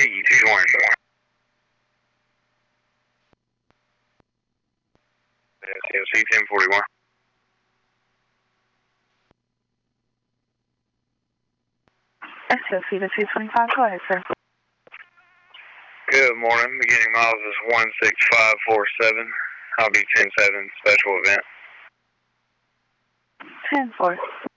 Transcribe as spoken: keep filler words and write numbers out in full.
C two twenty. C ten forty-one. S O C to two twenty-five, go ahead, sir. Good morning. Beginning miles is one six five four seven. I'll be ten seven, special event. ten four.